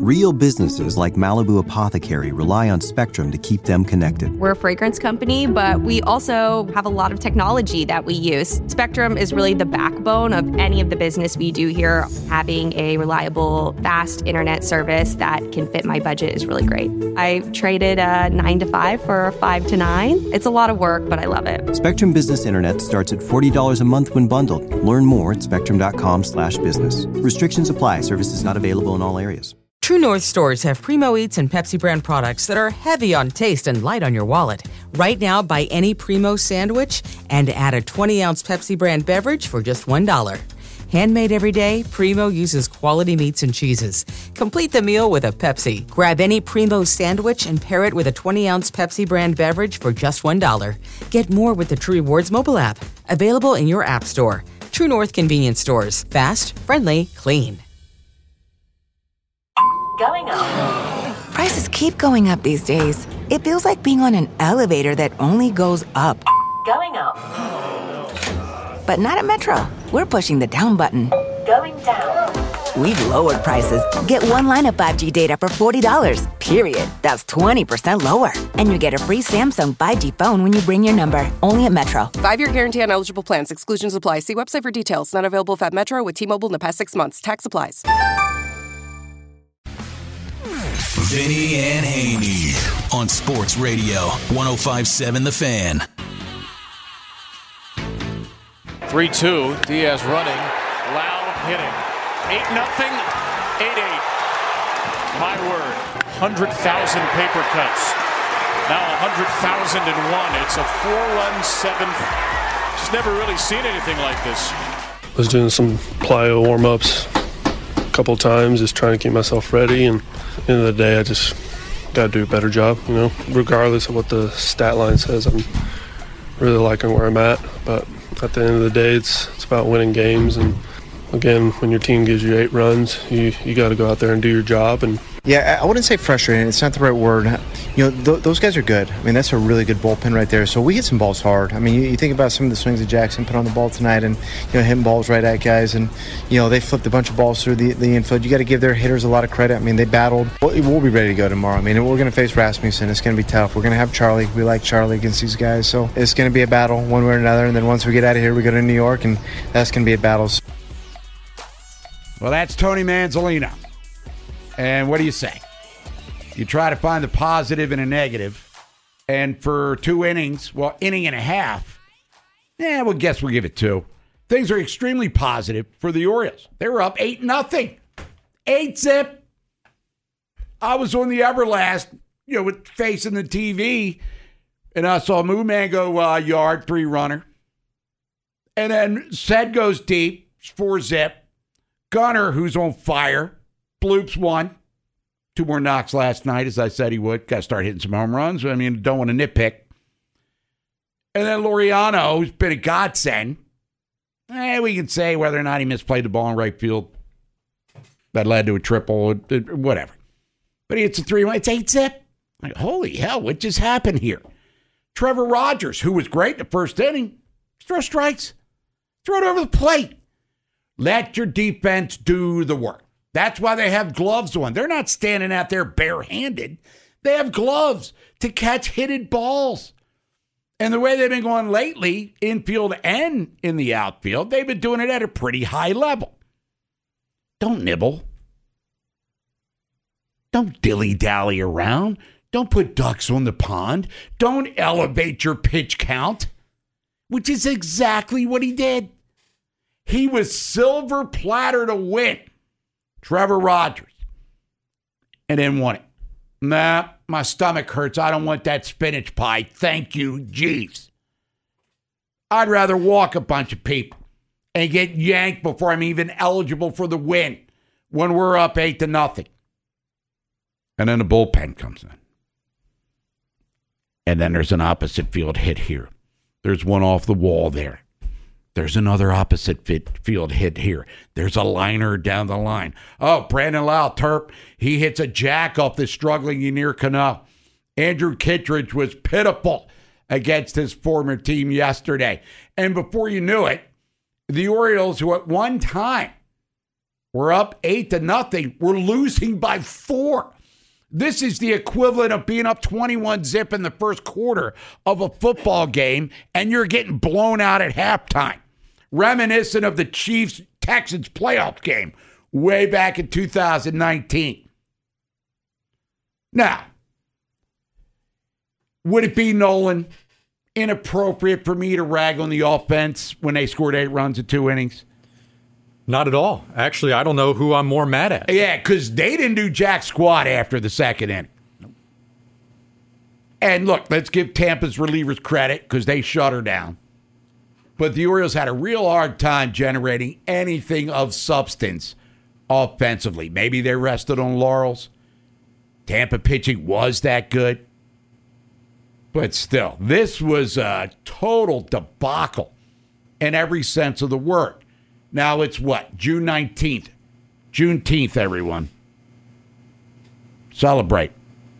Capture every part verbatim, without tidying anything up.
Real businesses like Malibu Apothecary rely on Spectrum to keep them connected. We're a fragrance company, but we also have a lot of technology that we use. Spectrum is really the backbone of any of the business we do here. Having a reliable, fast internet service that can fit my budget is really great. I traded a nine to five for a five to nine. It's a lot of work, but I love it. Spectrum Business Internet starts at forty dollars a month when bundled. Learn more at spectrum.com slash business. Restrictions apply. Services not available in all areas. True North stores have Primo Eats and Pepsi brand products that are heavy on taste and light on your wallet. Right now, buy any Primo sandwich and add a twenty ounce Pepsi brand beverage for just one dollar. Handmade every day, Primo uses quality meats and cheeses. Complete the meal with a Pepsi. Grab any Primo sandwich and pair it with a twenty ounce Pepsi brand beverage for just one dollar. Get more with the True Rewards mobile app. Available in your app store. True North convenience stores. Fast, friendly, clean. Going up. Prices keep going up these days. It feels like being on an elevator that only goes up. Going up. But not at Metro. We're pushing the down button. Going down. We've lowered prices. Get one line of five G data for forty dollars. Period. That's twenty percent lower. And you get a free Samsung five G phone when you bring your number. Only at Metro. Five-year guarantee on eligible plans. Exclusions apply. See website for details. Not available at Metro with T-Mobile in the past six months. Tax applies. Vinny and Haney on Sports Radio one oh five point seven The Fan. three two, Diaz running, Loud hitting. eight nothing, eight eight. My word, one hundred thousand paper cuts. Now one hundred thousand one. It's a four-run seventh. Just never really seen anything like this. I was doing some plyo warm-ups a couple times, just trying to keep myself ready, and at the end of the day, I just got to do a better job, you know. Regardless of what the stat line says, I'm really liking where I'm at, but at the end of the day, it's it's about winning games. And again, when your team gives you eight runs, you you got to go out there and do your job. And yeah, I wouldn't say frustrating. It's not the right word. You know, th- those guys are good. I mean, that's a really good bullpen right there. So we hit some balls hard. I mean, you, you think about some of the swings that Jackson put on the ball tonight, and you know, hitting balls right at guys, and you know, they flipped a bunch of balls through the, the infield. You got to give their hitters a lot of credit. I mean, they battled. We'll, we'll be ready to go tomorrow. I mean, we're going to face Rasmussen. It's going to be tough. We're going to have Charlie. We like Charlie against these guys, so it's going to be a battle one way or another. And then once we get out of here, we go to New York, and that's going to be a battle. Well, that's Tony Manzolino. And what do you say? You try to find the positive and a negative. And for two innings, well, inning and a half, yeah, well, guess we'll give it two. Things are extremely positive for the Orioles. They were up eight nothing. Eight zip. I was on the Everlast, you know, with facing the T V, and I saw Moo Man go uh, yard, three runner. And then Sed goes deep, four zip. Gunner, who's on fire, bloops one. Two more knocks last night, as I said he would. Got to start hitting some home runs. I mean, don't want to nitpick. And then Laureano, who's been a godsend. Eh, we can say whether or not he misplayed the ball in right field. That led to a triple, whatever. But he hits a three-one. It's eight zip. Like, holy hell, what just happened here? Trevor Rogers, who was great in the first inning, throw strikes. Throw it over the plate. Let your defense do the work. That's why they have gloves on. They're not standing out there barehanded. They have gloves to catch hitted balls. And the way they've been going lately, infield and in the outfield, they've been doing it at a pretty high level. Don't nibble. Don't dilly-dally around. Don't put ducks on the pond. Don't elevate your pitch count, which is exactly what he did. He was silver platter to win. Trevor Rogers. And then won it. Nah, my stomach hurts. I don't want that spinach pie. Thank you, jeez. I'd rather walk a bunch of people and get yanked before I'm even eligible for the win when we're up eight to nothing. And then the bullpen comes in. And then there's an opposite field hit here. There's one off the wall there. There's another opposite field hit here. There's a liner down the line. Oh, Brandon Lau, Terp, he hits a jack off the struggling Yennier Cano. Andrew Kittredge was pitiful against his former team yesterday. And before you knew it, the Orioles, who at one time We're up eight to nothing. We're losing by four. This is the equivalent of being up twenty-one zip in the first quarter of a football game, and you're getting blown out at halftime. Reminiscent of the Chiefs-Texans playoff game way back in two thousand nineteen. Now, would it be, Nolan, inappropriate for me to rag on the offense when they scored eight runs in two innings? Not at all. Actually, I don't know who I'm more mad at. Yeah, because they didn't do jack squat after the second inning. And look, let's give Tampa's relievers credit because they shut her down. But the Orioles had a real hard time generating anything of substance offensively. Maybe they rested on laurels. Tampa pitching was that good. But still, this was a total debacle in every sense of the word. Now it's what? June nineteenth. Juneteenth, everyone. Celebrate.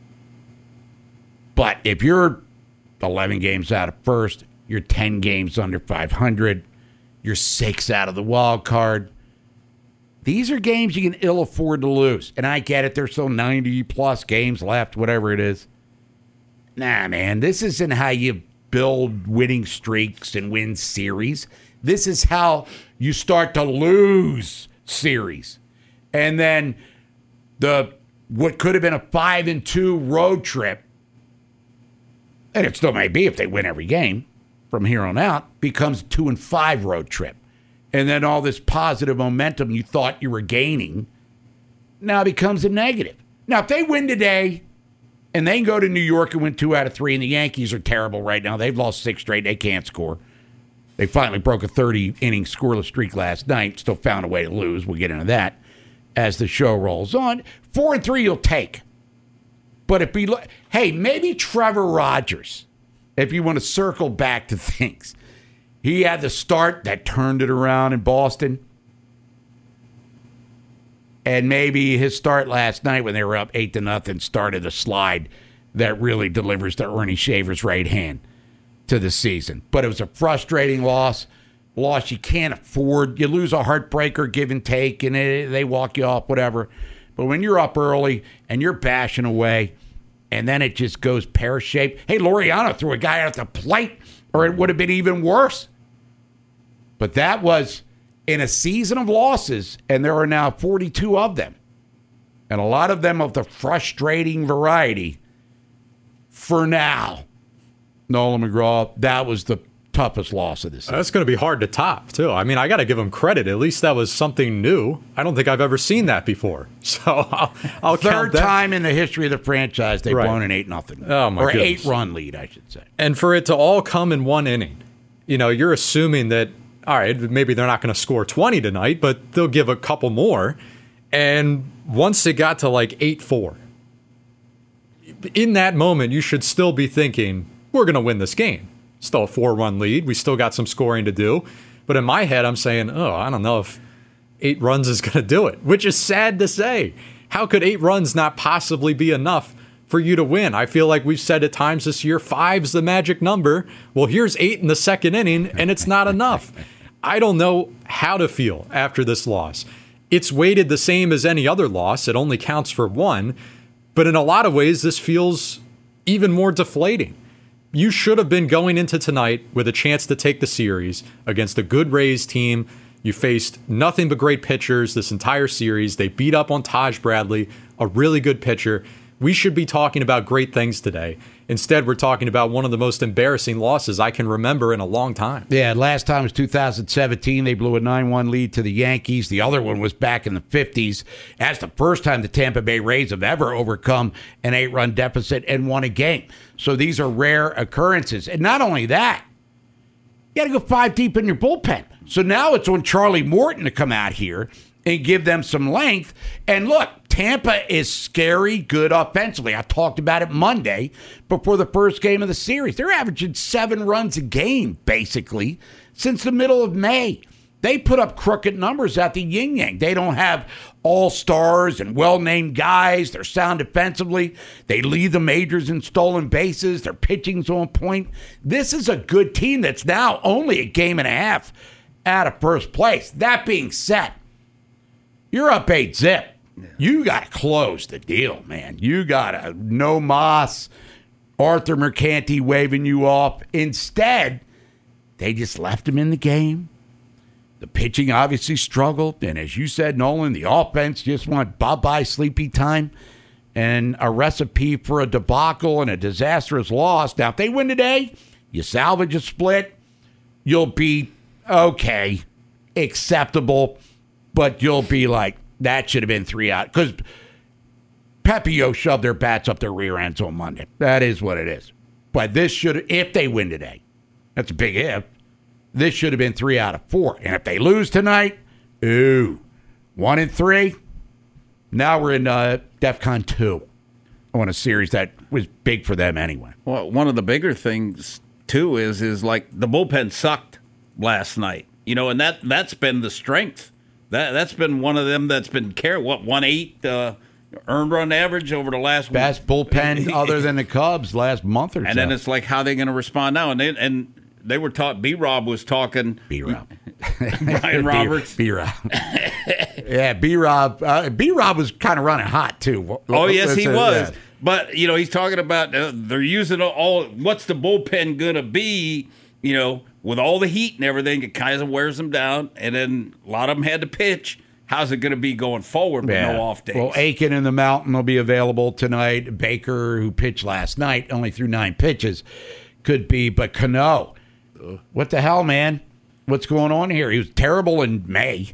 But if you're eleven games out of first, you're ten games under five hundred, you're six out of the wild card, these are games you can ill afford to lose. And I get it. There's still ninety plus games left, whatever it is. Nah, man, this isn't how you build winning streaks and win series. This is how you start to lose series. And then the what could have been a five and two road trip, and it still may be if they win every game from here on out, becomes a two and five road trip. And then all this positive momentum you thought you were gaining now becomes a negative. Now, if they win today and they can go to New York and win two out of three, and the Yankees are terrible right now, they've lost six straight, they can't score. They finally broke a thirty-inning scoreless streak last night. Still found a way to lose. We'll get into that as the show rolls on. Four and three you'll take. But if we look, hey, maybe Trevor Rogers, if you want to circle back to things, he had the start that turned it around in Boston. And maybe his start last night when they were up eight to nothing started a slide that really delivers to Ernie Shaver's right hand to the season. But it was a frustrating loss. Loss you can't afford. You lose a heartbreaker, give and take, and it, they walk you off, whatever. But when you're up early and you're bashing away, and then it just goes pear-shaped. Hey, Laureano threw a guy out the plate, or it would have been even worse. But that was in a season of losses, and there are now forty-two of them. And a lot of them of the frustrating variety. For now, Nolan McGraw, that was the toughest loss of this season. That's going to be hard to top, too. I mean, I got to give him credit. At least that was something new. I don't think I've ever seen that before. So I'll, I'll Third count that. time in the history of the franchise they've Right. blown an eight nothing. Oh, my Or goodness. eight-run lead, I should say. And for it to all come in one inning, you know, you're assuming that, all right, maybe they're not going to score twenty tonight, but they'll give a couple more. And once it got to like eight four, in that moment, you should still be thinking, we're going to win this game. Still a four-run lead. We still got some scoring to do. But in my head, I'm saying, oh, I don't know if eight runs is going to do it, which is sad to say. How could eight runs not possibly be enough for you to win? I feel like we've said at times this year, five's the magic number. Well, here's eight in the second inning, and it's not enough. I don't know how to feel after this loss. It's weighted the same as any other loss. It only counts for one. But in a lot of ways, this feels even more deflating. You should have been going into tonight with a chance to take the series against a good Rays team. You faced nothing but great pitchers this entire series. They beat up on Taj Bradley, a really good pitcher. We should be talking about great things today. Instead, we're talking about one of the most embarrassing losses I can remember in a long time. Yeah, last time was two thousand seventeen. They blew a nine one lead to the Yankees. The other one was back in the fifties. That's the first time the Tampa Bay Rays have ever overcome an eight-run deficit and won a game. So these are rare occurrences. And not only that, you got to go five deep in your bullpen. So now it's on Charlie Morton to come out here and give them some length. And look, Tampa is scary good offensively. I talked about it Monday before the first game of the series. They're averaging seven runs a game, basically, since the middle of May. They put up crooked numbers at the yin-yang. They don't have all-stars and well-named guys. They're sound defensively. They lead the majors in stolen bases. Their pitching's on point. This is a good team that's now only a game and a half out of first place. That being said, You're up eight zip. You got to close the deal, man. You got to, no Moss, Arthur Mercanti waving you off. Instead, they just left him in the game. The pitching obviously struggled. And as you said, Nolan, the offense just went bye-bye sleepy time and a recipe for a debacle and a disastrous loss. Now, if they win today, you salvage a split, you'll be okay, acceptable, but you'll be like, that should have been three out. Because Pepio shoved their bats up their rear ends on Monday. That is what it is. But this should, if they win today, that's a big if, this should have been three out of four. And if they lose tonight, ooh, one and three, now we're in uh, DEFCON two on a series that was big for them anyway. Well, one of the bigger things, too, is is like the bullpen sucked last night. You know, and that, that's been the strength. That, that's been one of them that's been carried, what, one eight uh, earned run average over the last best bullpen other than the Cubs last month or so. And then it's like, how are they going to respond now? And they, and they were taught, B-Rob was talking. B-Rob. Brian Roberts. B-Rob. Yeah, B-Rob. Uh, B-Rob was kind of running hot, too. Oh, yes, he uh, was. Yeah. But, you know, he's talking about uh, they're using all, what's the bullpen going to be, you know, with all the heat and everything, it kind of wears them down. And then a lot of them had to pitch. How's it going to be going forward with yeah. no off days? Well, Aiken in the Mountain will be available tonight. Baker, who pitched last night, only threw nine pitches, could be. But Cano, what the hell, man? What's going on here? He was terrible in May.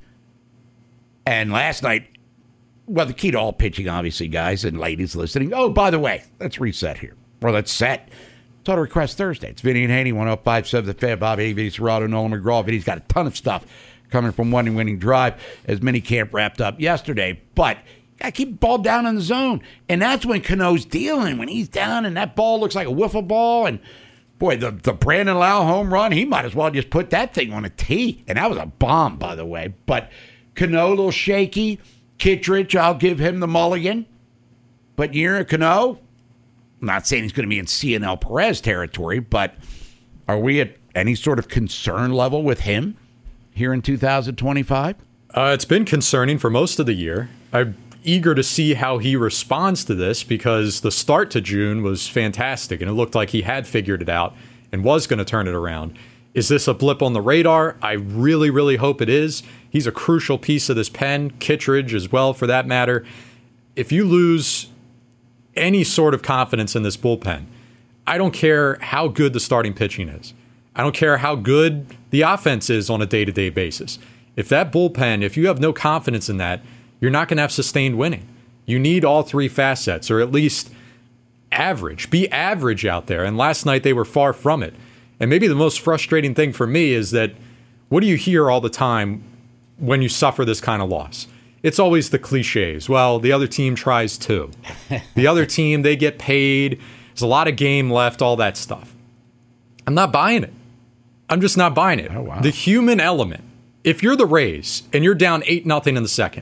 And last night, well, the key to all pitching, obviously, guys and ladies listening. Oh, by the way, let's reset here. Or let's set. Total Request Thursday. It's Vinny and Haney, one oh five seven The Fan, Bob Avey, Serrato, Nolan McGraw. Vinny's got a ton of stuff coming from One Winning Drive as minicamp wrapped up yesterday. But you got to keep the ball down in the zone. And that's when Cano's dealing. When he's down and that ball looks like a wiffle ball. And, boy, the, the Brandon Lau home run, he might as well just put that thing on a tee. And that was a bomb, by the way. But Cano, a little shaky. Kittredge, I'll give him the mulligan. But you're a Cano. I'm not saying he's going to be in C N L Perez territory, but are we at any sort of concern level with him here in two thousand twenty-five? Uh, it's been concerning for most of the year. I'm eager to see how he responds to this because the start to June was fantastic, and it looked like he had figured it out and was going to turn it around. Is this a blip on the radar? I really, really hope it is. He's a crucial piece of this pen, Kittredge as well, for that matter. If you lose any sort of confidence in this bullpen, I don't care how good the starting pitching is. I don't care how good the offense is on a day-to-day basis. If that bullpen, if you have no confidence in that, you're not going to have sustained winning. You need all three facets, or at least average. Be average out there. And last night they were far from it. And maybe the most frustrating thing for me is that what do you hear all the time when you suffer this kind of loss? It's always the cliches. Well, the other team tries too. The other team, they get paid. There's a lot of game left, all that stuff. I'm not buying it. I'm just not buying it. Oh, wow. The human element. If you're the Rays and you're down eight nothing in the second,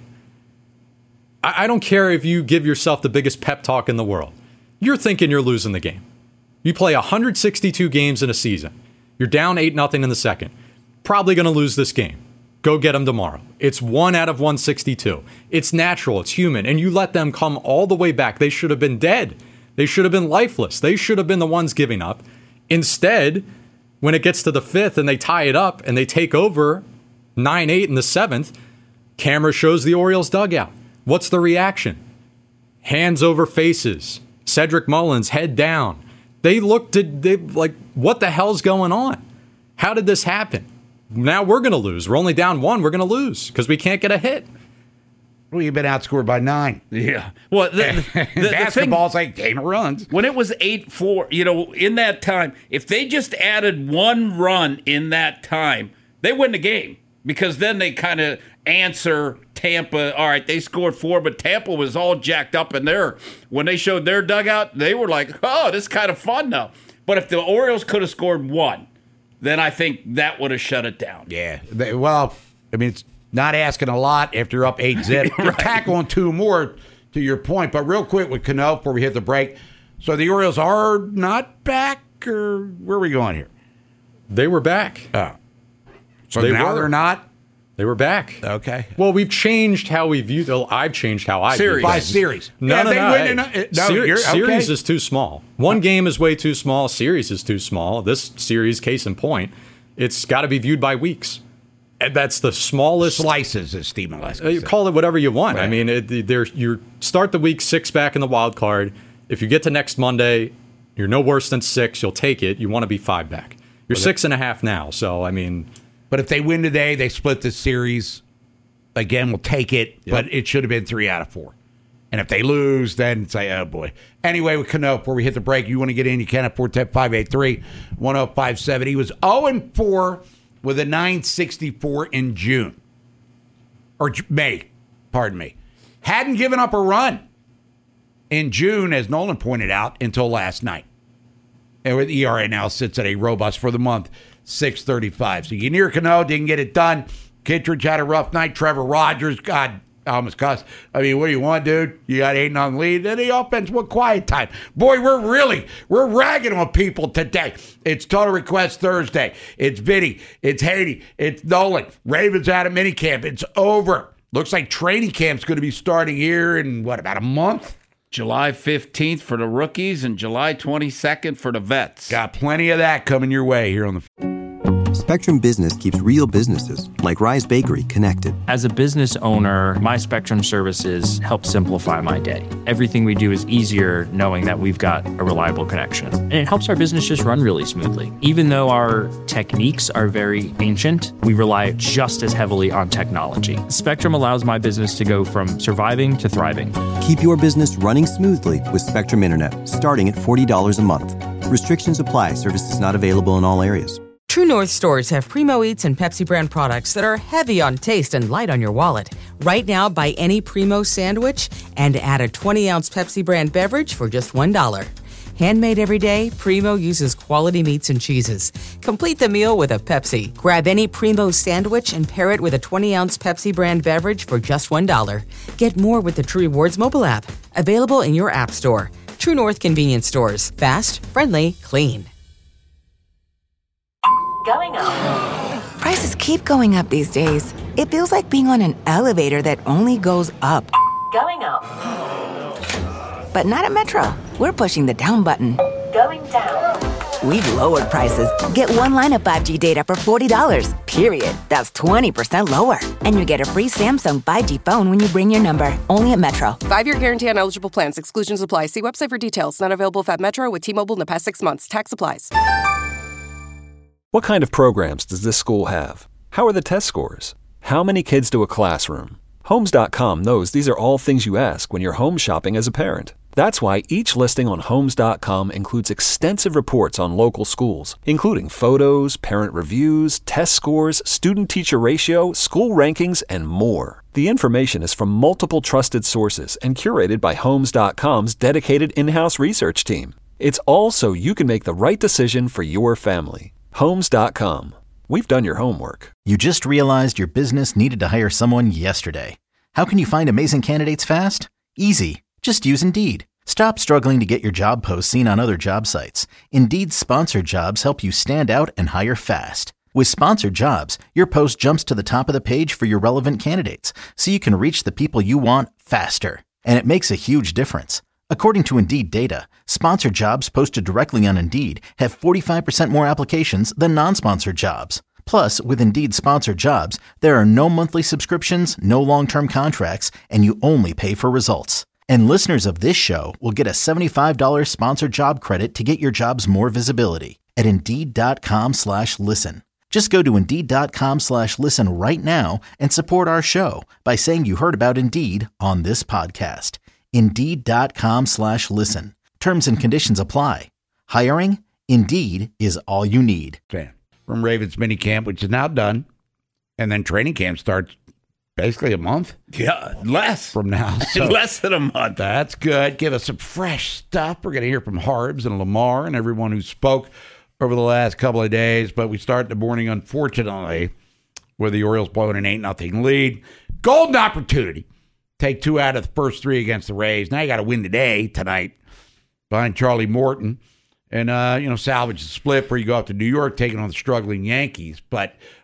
I, I don't care if you give yourself the biggest pep talk in the world. You're thinking you're losing the game. You play one hundred sixty-two games in a season. You're down eight nothing in the second. Probably going to lose this game. Go get them tomorrow. It's one out of one sixty-two. It's natural. It's human. And you let them come all the way back. They should have been dead. They should have been lifeless. They should have been the ones giving up. Instead, when it gets to the fifth and they tie it up and they take over nine eight in the seventh, camera shows the Orioles dugout. What's the reaction? Hands over faces. Cedric Mullins, head down. They looked at, they like, what the hell's going on? How did this happen? Now we're going to lose. We're only down one. We're going to lose because we can't get a hit. Well, you've been outscored by nine. Yeah. Well, the, the, the, basketball's the thing, like game of runs. When it was eight four, you know, in that time, if they just added one run in that time, they win the game because then they kind of answer Tampa. All right, they scored four, but Tampa was all jacked up in there. When they showed their dugout, they were like, oh, this is kind of fun now. But if the Orioles could have scored one, then I think that would have shut it down. Yeah. They, well, I mean, it's not asking a lot after you're up eight zip. Right. Tack on two more to your point. But real quick with Cano before we hit the break. So the Orioles are not back, or where are we going here? They were back. Oh. So they now were. they're not? They were back. Okay. Well, we've changed how we view the. I've changed how I series. view By things. series. No, yeah, no, they no. win Hey, in a, no Ser- you're, series okay. is too small. One game is way too small. Series is too small. This series, case in point, it's got to be viewed by weeks. And that's the smallest slices, as Steve Molesky uh, you said. call it whatever you want. Right. I mean, it, there you start the week six back in the wild card. If you get to next Monday, you're no worse than six. You'll take it. You want to be five back. You're Well, six and a half now. So I mean, but if they win today, they split the series. Again, we'll take it, Yep. but it should have been three out of four. And if they lose, then say, oh, boy. Anyway, with Cano, before we hit the break, you want to get in, you can at four one zero, five eight three, one zero five seven. He was oh and four with a nine sixty-four in June. Or May, pardon me. Hadn't given up a run in June, as Nolan pointed out, until last night. And with E R A now sits at a robust for the month, six thirty-five. So you can hear Cano, didn't get it done. Kittredge had a rough night. Trevor Rogers, God, I almost cussed. I mean, what do you want, dude? You got eight on the lead. Then the offense went quiet time. Boy, we're really, we're ragging on people today. It's Total Request Thursday. It's Vinny. It's Haiti. It's Nolan. Ravens out of minicamp. It's over. Looks like training camp's going to be starting here in, what, about a month? July fifteenth for the rookies and July twenty-second for the vets. Got plenty of that coming your way here on the... Spectrum Business keeps real businesses, like Rise Bakery, connected. As a business owner, my Spectrum services help simplify my day. Everything we do is easier knowing that we've got a reliable connection. And it helps our business just run really smoothly. Even though our techniques are very ancient, we rely just as heavily on technology. Spectrum allows my business to go from surviving to thriving. Keep your business running smoothly with Spectrum Internet, starting at forty dollars a month. Restrictions apply. Services not available in all areas. True North stores have Primo Eats and Pepsi brand products that are heavy on taste and light on your wallet. Right now, buy any Primo sandwich and add a twenty ounce Pepsi brand beverage for just one dollar. Handmade every day, Primo uses quality meats and cheeses. Complete the meal with a Pepsi. Grab any Primo sandwich and pair it with a twenty ounce Pepsi brand beverage for just one dollar. Get more with the True Rewards mobile app. Available in your app store. True North convenience stores. Fast, friendly, clean. Going up. Prices keep going up these days. It feels like being on an elevator that only goes up. Going up. But not at Metro. We're pushing the down button. Going down. We've lowered prices. Get one line of five G data for forty dollars, period. That's twenty percent lower. And you get a free Samsung five G phone when you bring your number. Only at Metro. Five-year guarantee on eligible plans. Exclusions apply. See website for details. Not available if at Metro with T-Mobile in the past six months. Tax applies. What kind of programs does this school have? How are the test scores? How many kids do a classroom? Homes dot com knows these are all things you ask when you're home shopping as a parent. That's why each listing on Homes dot com includes extensive reports on local schools, including photos, parent reviews, test scores, student-teacher ratio, school rankings, and more. The information is from multiple trusted sources and curated by Homes dot com's dedicated in-house research team. It's all so you can make the right decision for your family. Homes dot com. We've done your homework. You just realized your business needed to hire someone yesterday. How can you find amazing candidates fast? Easy. Just use Indeed. Stop struggling to get your job posts seen on other job sites. Indeed's sponsored jobs help you stand out and hire fast. With sponsored jobs, your post jumps to the top of the page for your relevant candidates, so you can reach the people you want faster. And it makes a huge difference. According to Indeed data, sponsored jobs posted directly on Indeed have forty-five percent more applications than non-sponsored jobs. Plus, with Indeed sponsored jobs, there are no monthly subscriptions, no long-term contracts, and you only pay for results. And listeners of this show will get a seventy-five dollars sponsored job credit to get your jobs more visibility at Indeed.com slash listen. Just go to Indeed.com slash listen right now and support our show by saying you heard about Indeed on this podcast. Indeed.com slash listen. Terms and conditions apply. Hiring? Indeed is all you need. From Ravens minicamp, which is now done, and then training camp starts basically a month. Yeah, less. From now. So less than a month. That's good. Give us some fresh stuff. We're going to hear from Harbs and Lamar and everyone who spoke over the last couple of days. But we start the morning, unfortunately, with the Orioles blowing an eight nothing lead. Golden opportunity. Take two out of the first three against the Rays. Now you got to win today, tonight, behind Charlie Morton. And, uh, you know, salvage the split where you go out to New York taking on the struggling Yankees. But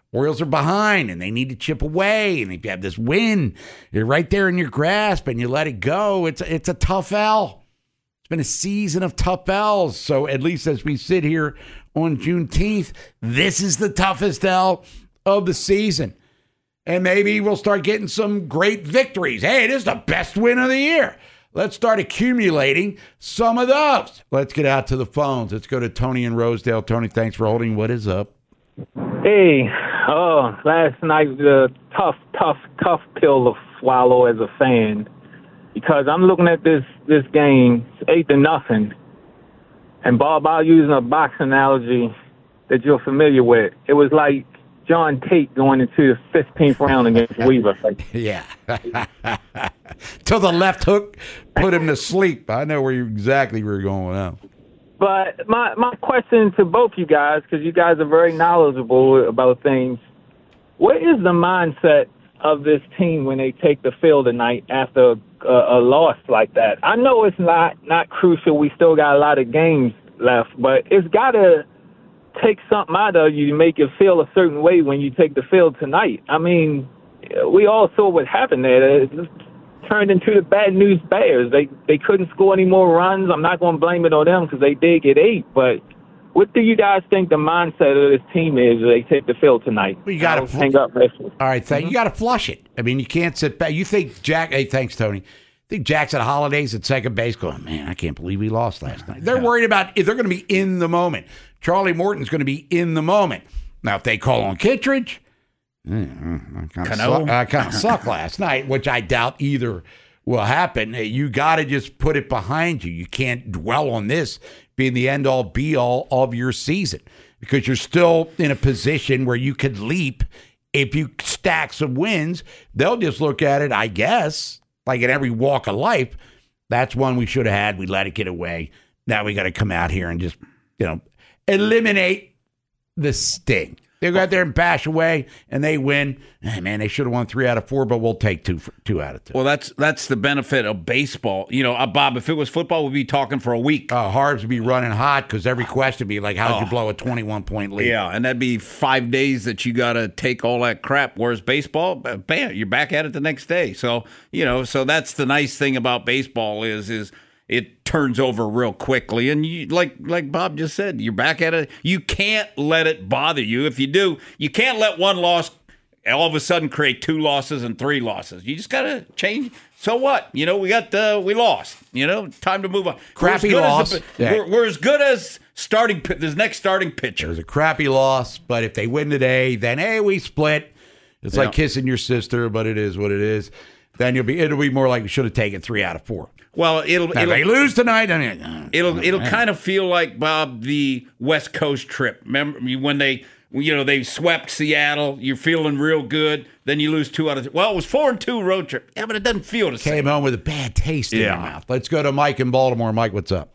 Orioles are behind, and they need to chip away. And if you have this win, you're right there in your grasp, and you let it go. It's it's a tough L. It's been a season of tough L's. So at least as we sit here on Juneteenth, this is the toughest L of the season. And maybe we'll start getting some great victories. Hey, this is the best win of the year. Let's start accumulating some of those. Let's get out to the phones. Let's go to Tony in Rosedale. Tony, thanks for holding. What is up? Hey, oh, last night was a tough, tough, tough pill to swallow as a fan because I'm looking at this, this game, it's eight to nothing. And Bob, I'll use a boxing analogy that you're familiar with. It was like John Tate going into the fifteenth round against Weaver. Yeah. Till the left hook put him to sleep. I know where you exactly where you're going now. But my, my question to both you guys, because you guys are very knowledgeable about things, what is the mindset of this team when they take the field tonight after a, a loss like that? I know it's not, not crucial. We still got a lot of games left, but it's got to take something out of you to make you feel a certain way when you take the field tonight. I mean, we all saw what happened there. It turned into the bad news bears. They they couldn't score any more runs. I'm not going to blame it on them because they did get eight. But what do you guys think the mindset of this team is as they take the field tonight? Well, you got to hang up. All right, thank, mm-hmm. you got to flush it. I mean, you can't sit back. You think Jack? Hey, thanks, Tony. I think Jack's at Holidays at second base going, man, I can't believe we lost last night. They're worried about if they're going to be in the moment. Charlie Morton's going to be in the moment. Now, if they call on Kittredge, I kind of suck, I kind of suck last night, which I doubt either will happen. You got to just put it behind you. You can't dwell on this being the end-all, be-all of your season because you're still in a position where you could leap if you stack some wins. They'll just look at it, I guess, like in every walk of life. That's one we should have had. We let it get away. Now we got to come out here and just, you know, eliminate the sting. They go out there and bash away, and they win. Hey, man, they should have won three out of four, but we'll take two for, two out of two. Well, that's that's the benefit of baseball. You know, uh, Bob, if it was football, we'd be talking for a week. Uh, Harbs would be running hot because every question would be like, how'd oh. you blow a twenty-one point lead? Yeah, and that'd be five days that you got to take all that crap. Whereas baseball, bam, you're back at it the next day. So, you know, so that's the nice thing about baseball is is – it turns over real quickly, and you, like like Bob just said, you're back at it. You can't let it bother you. If you do, you can't let one loss all of a sudden create two losses and three losses. You just got to change. So what? You know, we got uh, we lost. You know, time to move on. Crappy loss. The, yeah. we're, we're as good as starting this next starting pitcher. It was a crappy loss, but if they win today, then hey, we split. It's yeah. like kissing your sister, but it is what it is. Then you'll be it'll be more like we should have taken three out of four. Well, it'll now, it'll they lose tonight. I mean, uh, it'll it'll man. kind of feel like Bob the West Coast trip. Remember when they you know they swept Seattle? You're feeling real good. Then you lose two out of two. Well, it was four and two road trip. Yeah, but it doesn't feel the same. Came home with a bad taste in yeah. your mouth. Let's go to Mike in Baltimore. Mike, what's up?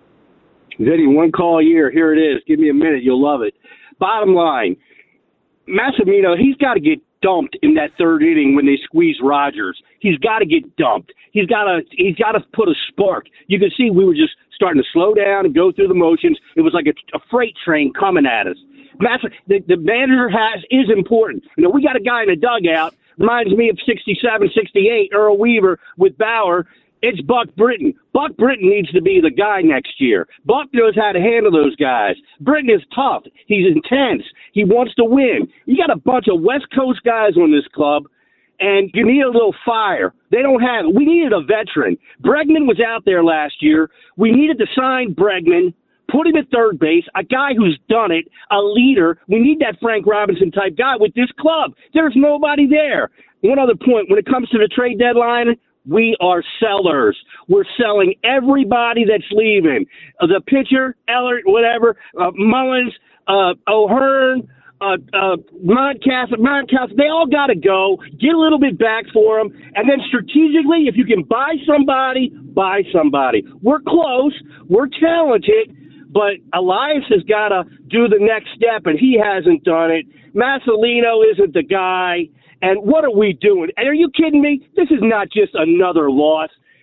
Vinny, one call a year. Here it is. Give me a minute. You'll love it. Bottom line, Massimino, he's got to get dumped in that third inning when they squeeze Rogers. He's got to get dumped. He's got to he's got to put a spark. You can see we were just starting to slow down and go through the motions. It was like a, a freight train coming at us. Mass, the, the manager has is important. You know, we got a guy in the dugout. Reminds me of sixty-seven, sixty-eight, Earl Weaver with Bauer. It's Buck Britton. Buck Britton needs to be the guy next year. Buck knows how to handle those guys. Britton is tough. He's intense. He wants to win. You got a bunch of West Coast guys on this club, and you need a little fire. They don't have it. We needed a veteran. Bregman was out there last year. We needed to sign Bregman, put him at third base, a guy who's done it, a leader. We need that Frank Robinson type guy with this club. There's nobody there. One other point, when it comes to the trade deadline, we are sellers. We're selling everybody that's leaving. Uh, the pitcher, Ellert, whatever, uh, Mullins, uh, O'Hearn, uh, uh, Montcalf, Montcalf, they all got to go. Get a little bit back for them. And then strategically, if you can buy somebody, buy somebody. We're close. We're talented. But Elias has got to do the next step, and he hasn't done it. Massimino isn't the guy. And what are we doing? And are you kidding me? This is not just another loss.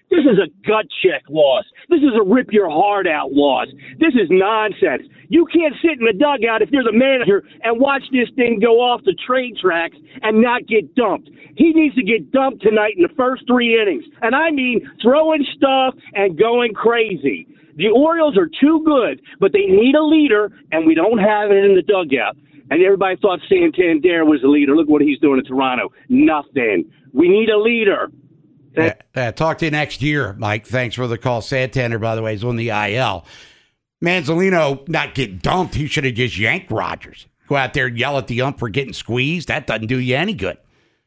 This is a gut check loss. This is a rip your heart out loss. This is nonsense. You can't sit in the dugout if you're the manager and watch this thing go off the train tracks and not get dumped. He needs to get dumped tonight in the first three innings. And I mean throwing stuff and going crazy. The Orioles are too good, but they need a leader, and we don't have it in the dugout. And everybody thought Santander was the leader. Look what he's doing in Toronto. Nothing. We need a leader. Yeah, uh, talk to you next year, Mike. Thanks for the call. Santander, by the way, is on the I L. Manzolino not get dumped. He should have just yanked Rogers. Go out there and yell at the ump for getting squeezed. That doesn't do you any good.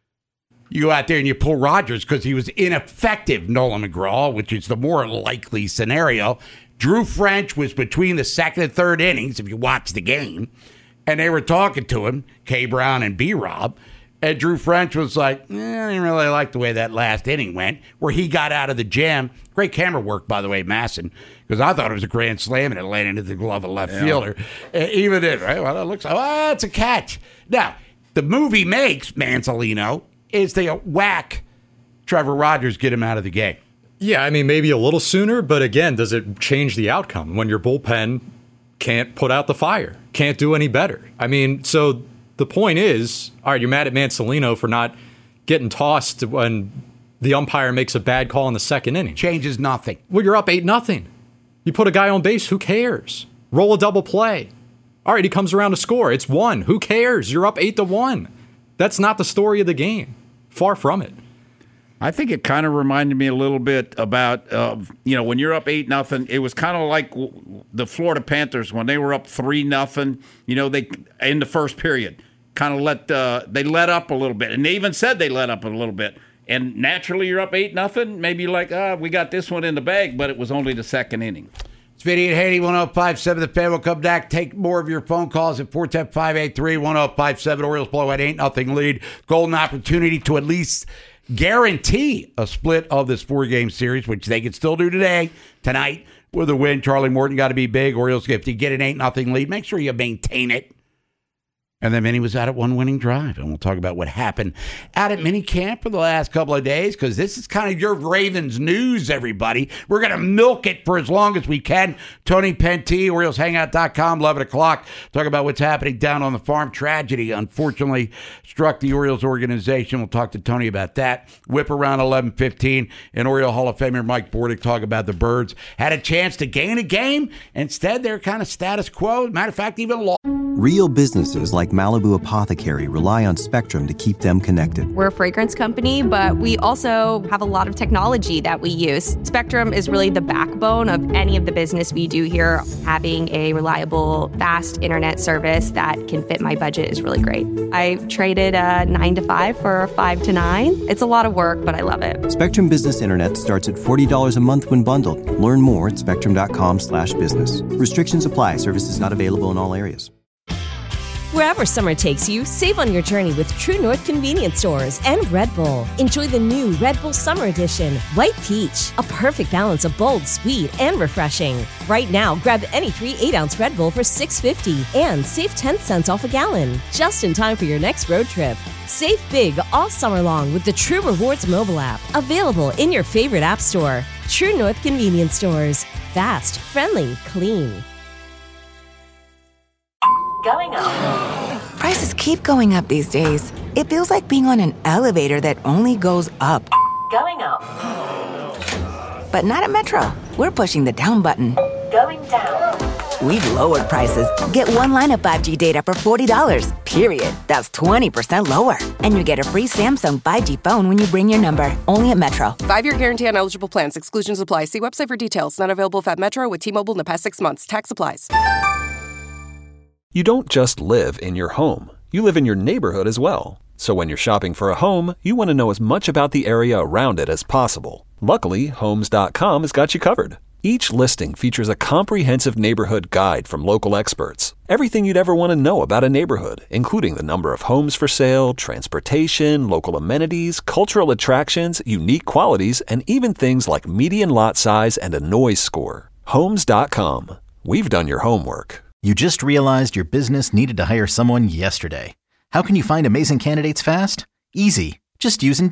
You go out there and you pull Rogers because he was ineffective, Nolan McGraw, which is the more likely scenario. Drew French was between the second and third innings, if you watch the game, and they were talking to him, K. Brown and B-Rob, and Drew French was like, eh, I didn't really like the way that last inning went, where he got out of the jam. Great camera work, by the way, Masson, because I thought it was a grand slam and it landed into the glove of left yeah. fielder. Uh, even it, right? Well, it looks like, oh, it's a catch. Now, the move he makes, Manzolino, is they whack Trevor Rogers, get him out of the game. Yeah, I mean, maybe a little sooner, but again, does it change the outcome when your bullpen can't put out the fire, can't do any better? I mean, so the point is, all right, you're mad at Manzolino for not getting tossed when the umpire makes a bad call in the second inning. Changes nothing. Well, you're up eight nothing. You put a guy on base, who cares? Roll a double play. All right, he comes around to score. It's one. Who cares? You're up eight to one. That's not the story of the game. Far from it. I think it kind of reminded me a little bit about, uh, you know, when you're up eight nothing. It was kind of like the Florida Panthers when they were up three nothing. You know, they in the first period kind of let uh, they let up a little bit, and they even said they let up a little bit. And naturally, you're up eight nothing. Maybe you're like, ah, we got this one in the bag, but it was only the second inning. It's Vinny and Haney, one oh five seven The Fan. We'll come back, take more of your phone calls at four one zero, five eight three, one oh five seven. Orioles blow an eight nothing lead. Golden opportunity to at least guarantee a split of this four-game series, which they can still do today, tonight, with a win. Charlie Morton got to be big. Orioles, if you get an eight nothing lead, make sure you maintain it. And then Vinny was out at one winning drive. And we'll talk about what happened out at minicamp for the last couple of days, because this is kind of your Ravens news, everybody. We're going to milk it for as long as we can. Tony Penty, Orioles Hangout dot com, eleven o'clock. Talk about what's happening down on the farm. Tragedy, unfortunately, struck the Orioles organization. We'll talk to Tony about that. Whip around eleven fifteen. And Oriole Hall of Famer Mike Bordick talk about the Birds. Had a chance to gain a game. Instead, they're kind of status quo. Matter of fact, even lost. Real businesses like Malibu Apothecary rely on Spectrum to keep them connected. We're a fragrance company, but we also have a lot of technology that we use. Spectrum is really the backbone of any of the business we do here. Having a reliable, fast internet service that can fit my budget is really great. I traded a nine to five for a five to nine. It's a lot of work, but I love it. Spectrum Business Internet starts at forty dollars a month when bundled. Learn more at spectrum dot com slash business. Restrictions apply. Services not available in all areas. Wherever summer takes you, save on your journey with True North Convenience Stores and Red Bull. Enjoy the new Red Bull Summer Edition, White Peach, a perfect balance of bold, sweet, and refreshing. Right now, grab any three eight-ounce Red Bull for six dollars and fifty cents and save ten cents off a gallon, just in time for your next road trip. Save big all summer long with the True Rewards mobile app, available in your favorite app store. True North Convenience Stores. Fast, friendly, clean. Going up. Prices keep going up these days. It feels like being on an elevator that only goes up. Going up. But not at Metro. We're pushing the down button. Going down. We've lowered prices. Get one line of five G data for forty dollars, period. That's twenty percent lower. And you get a free Samsung five G phone when you bring your number. Only at Metro. Five-year guarantee on eligible plans. Exclusions apply. See website for details. Not available if at Metro with T-Mobile in the past six months. Tax applies. You don't just live in your home. You live in your neighborhood as well. So when you're shopping for a home, you want to know as much about the area around it as possible. Luckily, Homes dot com has got you covered. Each listing features a comprehensive neighborhood guide from local experts. Everything you'd ever want to know about a neighborhood, including the number of homes for sale, transportation, local amenities, cultural attractions, unique qualities, and even things like median lot size and a noise score. Homes dot com. We've done your homework. You just realized your business needed to hire someone yesterday. How can you find amazing candidates fast? Easy. Just use Indeed.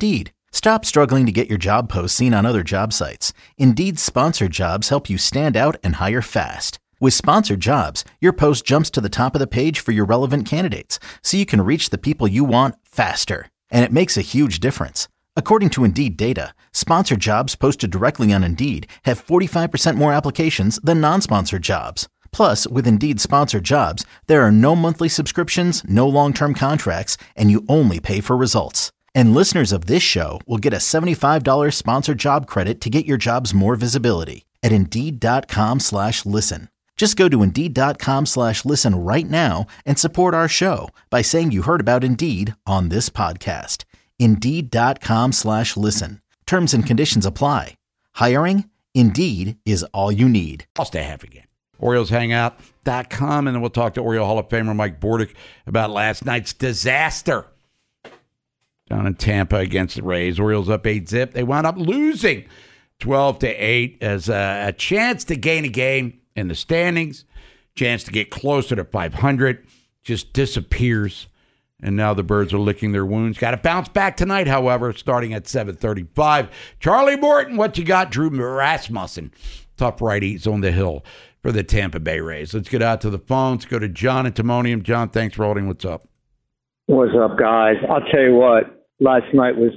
Stop struggling to get your job post seen on other job sites. Indeed's sponsored jobs help you stand out and hire fast. With sponsored jobs, your post jumps to the top of the page for your relevant candidates, so you can reach the people you want faster. And it makes a huge difference. According to Indeed data, sponsored jobs posted directly on Indeed have forty-five percent more applications than non-sponsored jobs. Plus, with Indeed sponsored jobs, there are no monthly subscriptions, no long-term contracts, and you only pay for results. And listeners of this show will get a seventy-five dollars sponsored job credit to get your jobs more visibility at Indeed.com slash listen. Just go to Indeed.com slash listen right now and support our show by saying you heard about Indeed on this podcast. Indeed.com slash listen. Terms and conditions apply. Hiring? Indeed is all you need. I'll stay half again. Orioles Hangout dot com, and then we'll talk to Oriole Hall of Famer Mike Bordick about last night's disaster down in Tampa against the Rays. Orioles up eight zip. They wound up losing twelve to eight as a, a chance to gain a game in the standings, chance to get closer to five hundred, just disappears. And now the Birds are licking their wounds. Got to bounce back tonight, however, starting at seven thirty-five. Charlie Morton, what you got? Drew Rasmussen, tough righties on the hill for the Tampa Bay Rays. Let's get out to the phones. Go to John and Timonium. John, thanks for holding. What's up? What's up, guys? I'll tell you what. Last night was,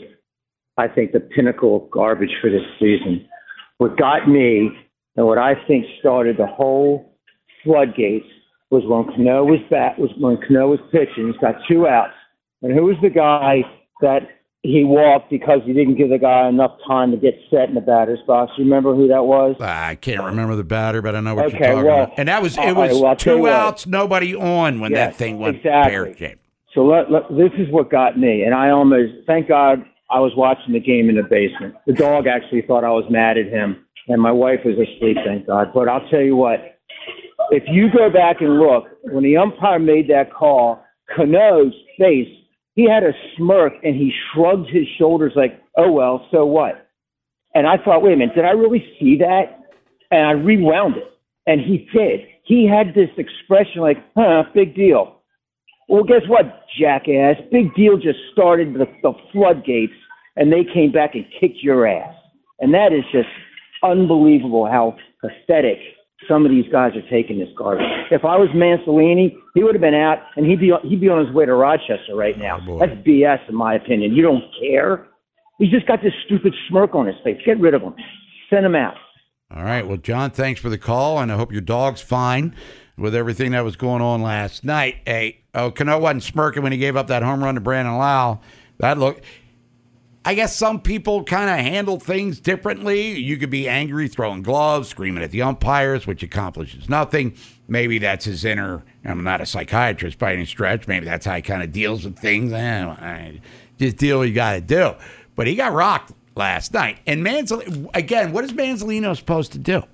I think, the pinnacle of garbage for this season. What got me and what I think started the whole floodgates was when Cano was back, was when Cano was pitching. He's got two outs. And who was the guy that he walked because he didn't give the guy enough time to get set in the batter's box? You remember who that was? I can't remember the batter, but I know what okay, you're talking well, about. And that was, it was right, well, two outs, nobody on when yes, that thing went exactly. pear-shaped. So let, let, this is what got me, and I almost, thank God I was watching the game in the basement. The dog actually thought I was mad at him, and my wife was asleep, thank God. But I'll tell you what, if you go back and look, when the umpire made that call, Cano's face, he had a smirk, and he shrugged his shoulders like, oh, well, so what? And I thought, wait a minute, did I really see that? And I rewound it, and he did. He had this expression like, huh, big deal. Well, guess what, jackass? Big deal just started the, the floodgates, and they came back and kicked your ass. And that is just unbelievable how pathetic some of these guys are taking this garbage. If I was Mansolini, he would have been out, and he'd be, he'd be on his way to Rochester right now. Oh, that's B S in my opinion. You don't care? He's just got this stupid smirk on his face. Get rid of him. Send him out. All right. Well, John, thanks for the call, and I hope your dog's fine with everything that was going on last night. Hey, oh, Cano wasn't smirking when he gave up that home run to Brandon Lau. That looked, I guess some people kind of handle things differently. You could be angry, throwing gloves, screaming at the umpires, which accomplishes nothing. Maybe that's his inner, I'm not a psychiatrist by any stretch. Maybe that's how he kind of deals with things. Eh, just deal what you got to do. But he got rocked last night. And Manzolino, again, what is Manzolino supposed to do?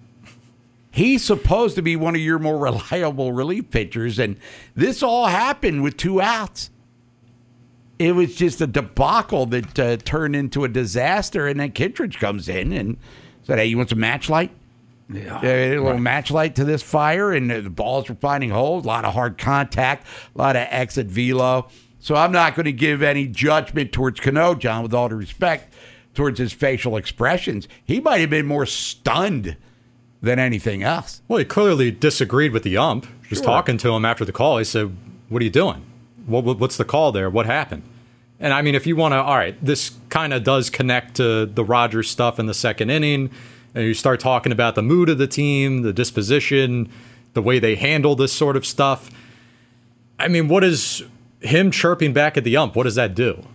He's supposed to be one of your more reliable relief pitchers, and this all happened with two outs. It was just a debacle that uh, turned into a disaster, and then Kittredge comes in and said, hey, you want some match light? Yeah. Uh, a little right. match light to this fire, and uh, the balls were finding holes, a lot of hard contact, a lot of exit velo. So I'm not going to give any judgment towards Cano, John, with all due respect, towards his facial expressions. He might have been more stunned than anything else. Well, he clearly disagreed with the ump. Just sure. talking to him after the call, he said, what are you doing? What, what, what's the call there? What happened? And, I mean, if you want to, all right, this kind of does connect to the Rogers stuff in the second inning, and you start talking about the mood of the team, the disposition, the way they handle this sort of stuff. I mean, what is him chirping back at the ump? What does that do?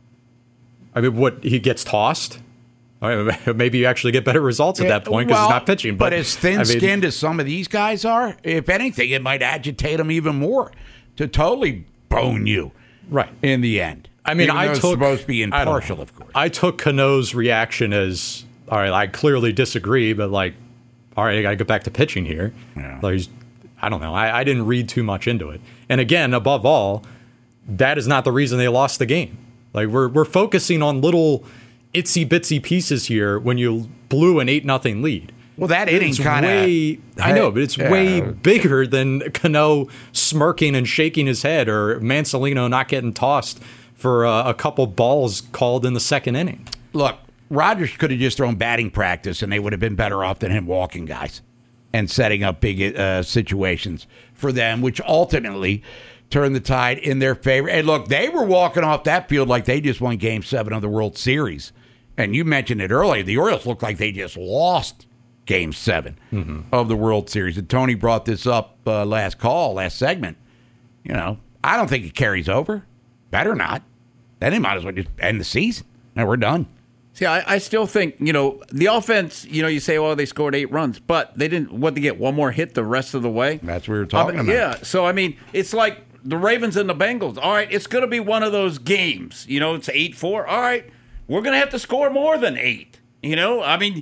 I mean, what, he gets tossed? I mean, maybe you actually get better results at that point because well, he's not pitching. But, but as thin-skinned I mean, as some of these guys are, if anything, it might agitate them even more to totally bone you right in the end. I mean, even I though took it's supposed to be impartial, of course. I took Cano's reaction as, all right, I clearly disagree, but like, all right, I got to get back to pitching here. Yeah. Like, I don't know. I, I didn't read too much into it. And again, above all, that is not the reason they lost the game. Like, we're we're focusing on little itsy bitsy pieces here when you blew an eight nothing lead. Well, that inning kind of, I know, but it's yeah. way bigger than Cano smirking and shaking his head or Mansolino not getting tossed for uh, a couple balls called in the second inning. Look, Rodgers could have just thrown batting practice, and they would have been better off than him walking guys and setting up big uh, situations for them, which ultimately turned the tide in their favor. And look, they were walking off that field like they just won Game seven of the World Series. And you mentioned it earlier. The Orioles looked like they just lost Game seven mm-hmm. of the World Series. And Tony brought this up uh, last call, last segment. You know, I don't think it carries over. Better not. Then they might as well just end the season. Now we're done. See, I, I still think, you know, the offense, you know, you say, well, they scored eight runs, but they didn't, what, they get one more hit the rest of the way? That's what we were talking I mean, about. Yeah, so, I mean, it's like the Ravens and the Bengals. All right, it's going to be one of those games. You know, it's eight four. All right, we're going to have to score more than eight. You know, I mean,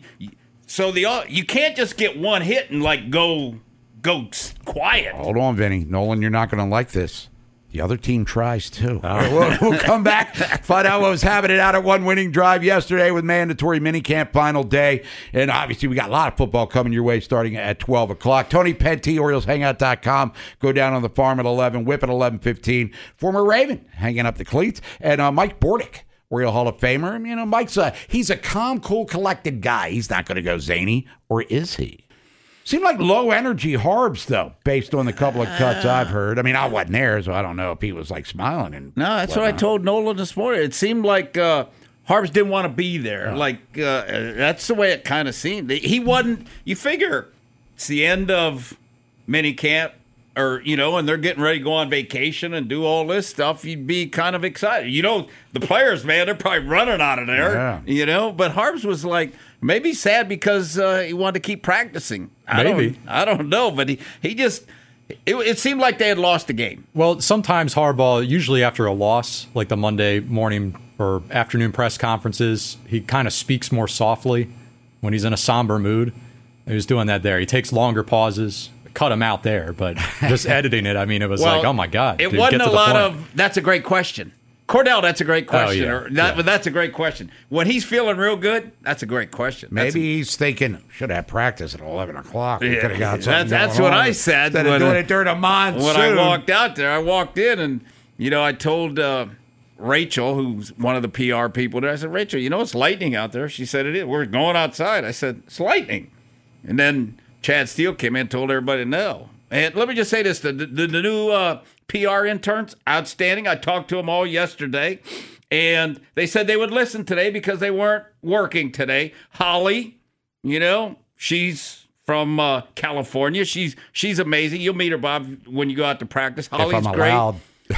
so the you can't just get one hit and, like, go, go quiet. Hold on, Vinny. Nolan, you're not going to like this. The other team tries, too. Right, we'll, we'll come back, find out what was happening out at one winning drive yesterday with mandatory minicamp final day. And obviously, we got a lot of football coming your way starting at twelve o'clock. Tony Penty, Orioles Hangout dot com. Go down on the farm at eleven, whip at eleven fifteen. Former Raven, hanging up the cleats. And uh, Mike Bordick, Oriole Hall of Famer. You know, Mike's a, he's a calm, cool, collected guy. He's not going to go zany, or is he? Seemed like low-energy Harbs, though, based on the couple of cuts I've heard. I mean, I wasn't there, so I don't know if he was, like, smiling. And no, that's whatnot. What I told Nolan this morning. It seemed like uh, Harbs didn't want to be there. Oh. Like, uh, that's the way it kind of seemed. He wasn't – you figure it's the end of minicamp, or, you know, and they're getting ready to go on vacation and do all this stuff. You'd be kind of excited. You know, the players, man, they're probably running out of there, yeah. you know. But Harbs was like – maybe sad because uh, he wanted to keep practicing. I Maybe. Don't, I don't know, but he, he just it, – it seemed like they had lost the game. Well, sometimes Harbaugh, usually after a loss, like the Monday morning or afternoon press conferences, he kind of speaks more softly when he's in a somber mood. He was doing that there. He takes longer pauses. Cut him out there, but just editing it, I mean, it was well, like, oh, my God. It dude, wasn't get a to lot the of – that's a great question. Cordell, that's a great question. Oh, yeah. Or that, yeah. That's a great question. When he's feeling real good, that's a great question. Maybe that's a, he's thinking, should have practice at eleven o'clock. We yeah, could have got that's that's what I said. Instead of doing it during a monsoon. When I walked out there, I walked in and, you know, I told uh, Rachel, who's one of the P R people there, I said, Rachel, you know, it's lightning out there. She said, it is. We're going outside. I said, it's lightning. And then Chad Steele came in and told everybody no. And let me just say this, the, the, the new uh, P R interns, outstanding. I talked to them all yesterday. And they said they would listen today because they weren't working today. Holly, you know, she's from uh, California. She's she's amazing. You'll meet her, Bob, when you go out to practice. Holly's if I'm great. allowed.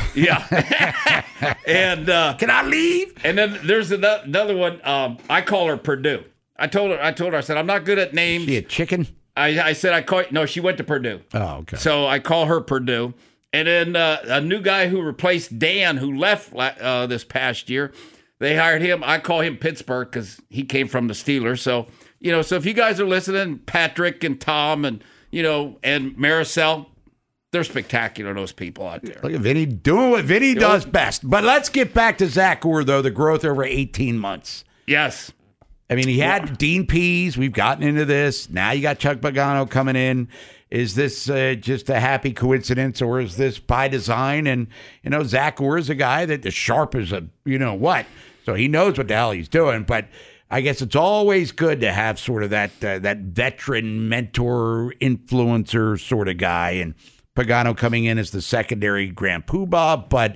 Yeah. and uh, can I leave? And then there's another one. Um, I call her Purdue. I told her. I told her. I said I'm not good at names. She a chicken? I, I said I call. No, she went to Purdue. Oh, okay. So I call her Purdue. And then uh, a new guy who replaced Dan, who left uh, this past year, they hired him. I call him Pittsburgh because he came from the Steelers. So, you know, so if you guys are listening, Patrick and Tom and, you know, and Maricel, they're spectacular, those people out there. Look at Vinny doing what Vinny you does know? best. But let's get back to Zach Orr, though, the growth over eighteen months. Yes. I mean, he had yeah. Dean Pease. We've gotten into this. Now you got Chuck Pagano coming in. Is this uh, just a happy coincidence, or is this by design? And, you know, Zach Orr is a guy that is sharp as a, you know what, so he knows what the hell he's doing. But I guess it's always good to have sort of that uh, that veteran mentor, influencer sort of guy. And Pagano coming in as the secondary grand poobah, but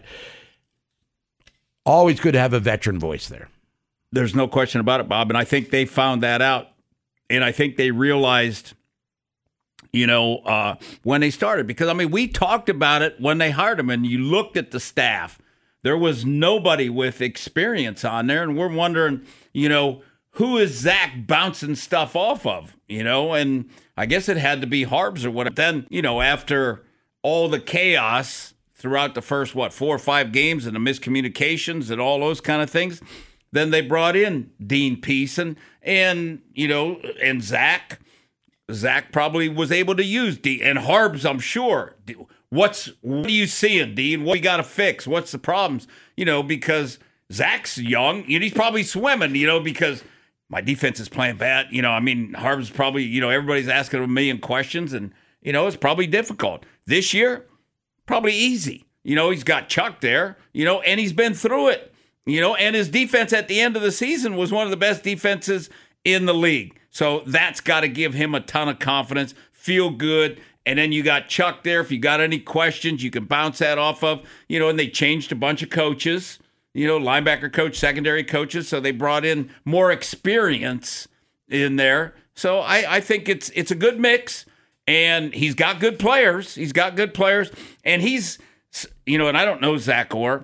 always good to have a veteran voice there. There's no question about it, Bob. And I think they found that out. And I think they realized, you know, uh, when they started. Because, I mean, we talked about it when they hired him, and you looked at the staff. There was nobody with experience on there, and we're wondering, you know, who is Zach bouncing stuff off of, you know? And I guess it had to be Harbs or whatever. Then, you know, after all the chaos throughout the first, what, four or five games and the miscommunications and all those kind of things, then they brought in Dean Pease and, and you know, and Zach. Zach probably was able to use Dean. And Harbs, I'm sure. What's what are you seeing, Dean? What you got to fix? What's the problems? You know, because Zach's young. You know, he's probably swimming, you know, because my defense is playing bad. You know, I mean, Harbs probably, you know, everybody's asking him a million questions, and, you know, it's probably difficult. This year, probably easy. You know, he's got Chuck there, you know, and he's been through it, you know, and his defense at the end of the season was one of the best defenses in the league. So that's got to give him a ton of confidence, feel good. And then you got Chuck there. If you got any questions, you can bounce that off of, you know, and they changed a bunch of coaches, you know, linebacker coach, secondary coaches. So they brought in more experience in there. So I, I think it's it's a good mix. And he's got good players. He's got good players. And he's, you know, and I don't know Zach Orr,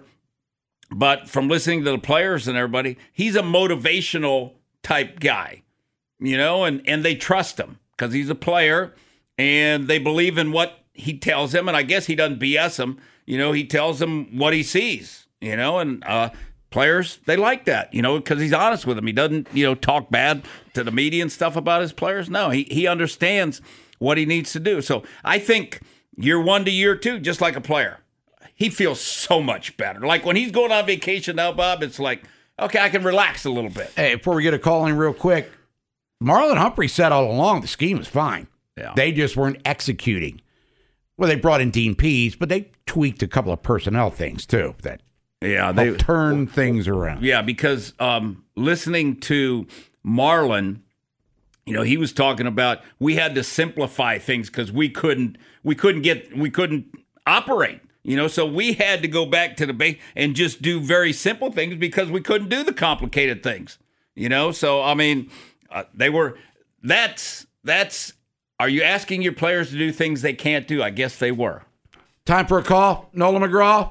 but from listening to the players and everybody, he's a motivational type guy, you know, and, and they trust him because he's a player and they believe in what he tells them. And I guess he doesn't B S them. You know, he tells them what he sees, you know, and uh, players, they like that, you know, because he's honest with them. He doesn't, you know, talk bad to the media and stuff about his players. No, he, he understands what he needs to do. So I think year one to year two, just like a player, he feels so much better. Like when he's going on vacation now, Bob, it's like, okay, I can relax a little bit. Hey, before we get a call in real quick, Marlon Humphrey said all along the scheme was fine. Yeah. They just weren't executing. Well, they brought in Dean Pease, but they tweaked a couple of personnel things too that yeah, they turn things around. Yeah, because um, listening to Marlon, you know, he was talking about we had to simplify things because we couldn't we couldn't get we couldn't operate. You know, so we had to go back to the base and just do very simple things because we couldn't do the complicated things. You know, so I mean, uh, they were. That's that's. Are you asking your players to do things they can't do? I guess they were. Time for a call, Nolan McGraw.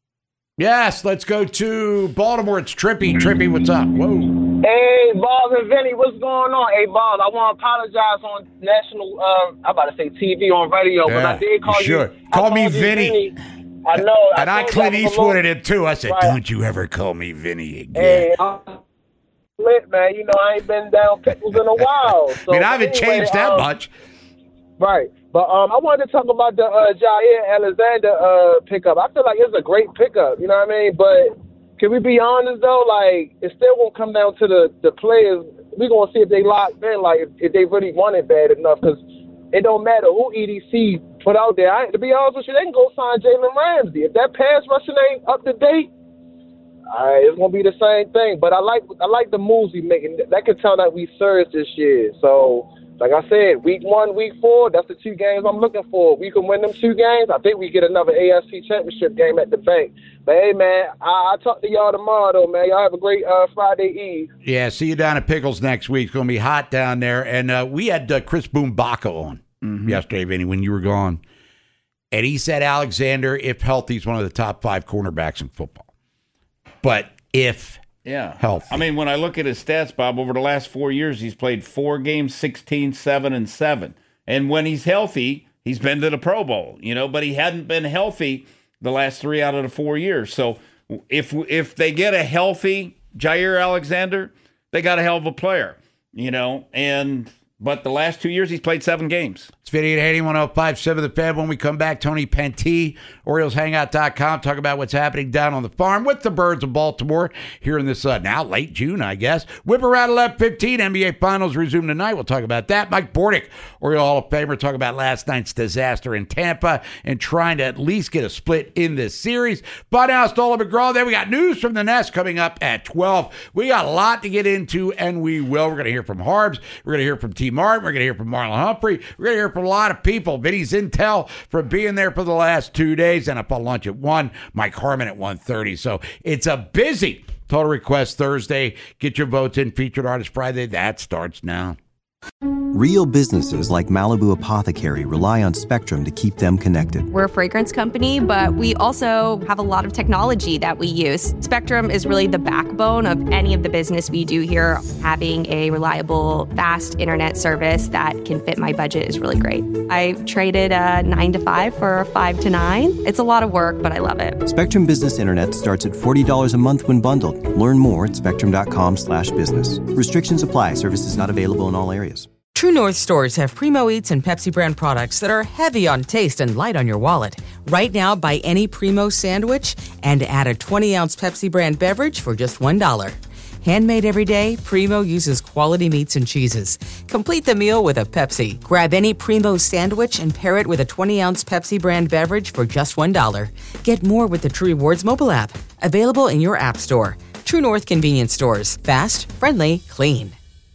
Yes, let's go to Baltimore. It's Trippy. Trippy, what's up? Whoa. Hey, Balls and Vinny, what's going on? Hey, Balls, I want to apologize on national, uh, I'm about to say T V on radio, Yeah, but I did call you. you. Sure. Call me you Vinny. I know. And I, I Clint Eastwooded it too. I said, Right. don't you ever call me Vinny again. Hey, I'm lit, man. You know, I ain't been down pickles in a while. So, I mean, I haven't anyway, changed that um, much. Right. But um, I wanted to talk about the uh, Jair Alexander uh, pickup. I feel like it's a great pickup, you know what I mean? But can we be honest, though? Like, it still won't come down to the, the players. We're going to see if they locked in, like, if, if they really want it bad enough. Because it don't matter who E D C put out there. I, to be honest with you, they can go sign Jalen Ramsey. If that pass rushing ain't up to date, all right, it's going to be the same thing. But I like I like the moves he making. That can tell that we surged this year. So, like I said, week one, week four, that's the two games I'm looking for. We can win them two games. I think we get another A F C championship game at the bank. But, hey, man, I, I'll talk to y'all tomorrow, though, man. Y'all have a great uh, Friday Eve. Yeah, see you down at Pickles next week. It's going to be hot down there. And uh, we had uh, Chris Boombaka on mm-hmm. yesterday, Vinny, when you were gone. And he said Alexander, if healthy, is one of the top five cornerbacks in football. But if yeah. healthy. I mean, when I look at his stats, Bob, over the last four years, he's played four games, sixteen, seven, and seven. And when he's healthy, he's been to the Pro Bowl, you know, but he hadn't been healthy the last three out of the four years. So if if they get a healthy Jair Alexander, they got a hell of a player, you know, and but the last two years he's played seven games. It's Vinny and Haney, one oh five point seven The Fan. When we come back, Tony Pentee, Orioles Hangout dot com, talk about what's happening down on the farm with the Birds of Baltimore here in this, uh, now late June, I guess. Whip around eleven fifteen, N B A Finals resume tonight. We'll talk about that. Mike Bordick, Oriole Hall of Famer, talk about last night's disaster in Tampa and trying to at least get a split in this series. But now it's Nolan McGraw. Then we got news from the Nest coming up at twelve. We got a lot to get into, and we will. We're going to hear from Harbs. We're going to hear from T. Martin. We're going to hear from Marlon Humphrey. We're going to hear from a lot of people. Vinny's intel from being there for the last two days. N F L lunch at one. Mike Harmon at one thirty. So it's a busy Total Request Thursday. Get your votes in. Featured Artist Friday. That starts now. Real businesses like Malibu Apothecary rely on Spectrum to keep them connected. We're a fragrance company, but we also have a lot of technology that we use. Spectrum is really the backbone of any of the business we do here. Having a reliable, fast internet service that can fit my budget is really great. I traded a nine to five for a five to nine. It's a lot of work, but I love it. Spectrum Business Internet starts at forty dollars a month when bundled. Learn more at spectrum.com slash business. Restrictions apply. Services not available in all areas. True North stores have Primo Eats and Pepsi brand products that are heavy on taste and light on your wallet. Right now, buy any Primo sandwich and add a twenty ounce Pepsi brand beverage for just one dollar. Handmade every day, Primo uses quality meats and cheeses. Complete the meal with a Pepsi. Grab any Primo sandwich and pair it with a twenty-ounce Pepsi brand beverage for just one dollar. Get more with the True Rewards mobile app. Available in your app store. True North Convenience Stores. Fast, friendly, clean.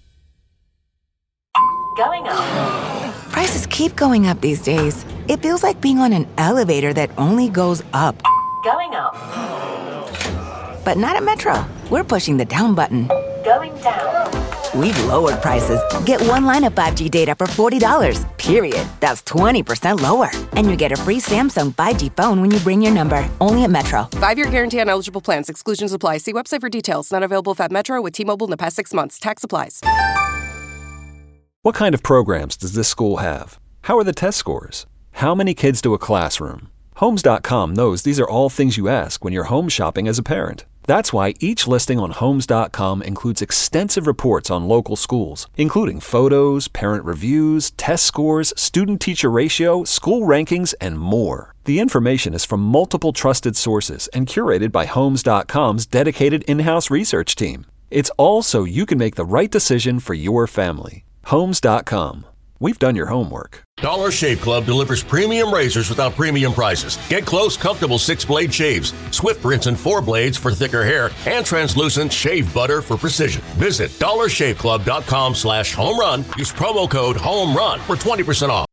Going up. Prices keep going up these days. It feels like being on an elevator that only goes up. Going up. But not at Metro. We're pushing the down button. Going down. We've lowered prices. Get one line of five G data for forty dollars, period. That's twenty percent lower. And you get a free Samsung five G phone when you bring your number. Only at Metro. Five-year guarantee on eligible plans. Exclusions apply. See website for details. Not available if at Metro with T-Mobile in the past six months. Tax applies. What kind of programs does this school have? How are the test scores? How many kids do a classroom? Homes dot com knows these are all things you ask when you're home shopping as a parent. That's why each listing on Homes dot com includes extensive reports on local schools, including photos, parent reviews, test scores, student-teacher ratio, school rankings, and more. The information is from multiple trusted sources and curated by Homes dot com's dedicated in-house research team. It's all so you can make the right decision for your family. Homes dot com. We've done your homework. Dollar Shave Club delivers premium razors without premium prices. Get close, comfortable six-blade shaves, swift rinse and four blades for thicker hair, and translucent shave butter for precision. Visit dollar shave club dot com slash home run. Use promo code HOME RUN for twenty percent off.